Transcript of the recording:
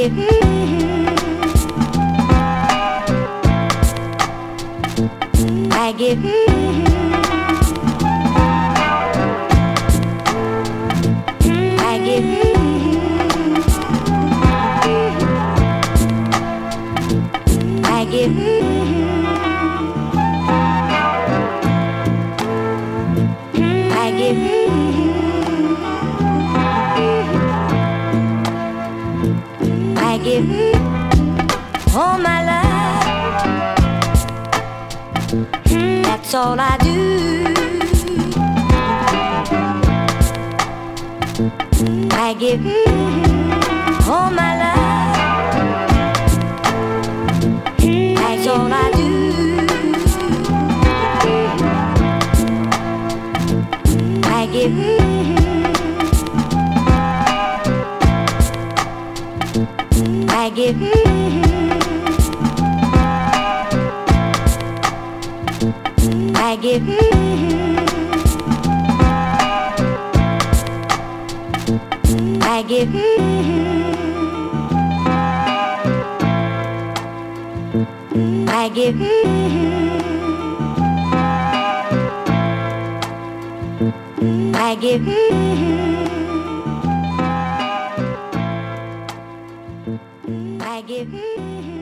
give, I give, I give, I give, I give. I give all my love, that's all I do. I give all my love, that's all I do. I give I give, I give, I give, I give, I give. I give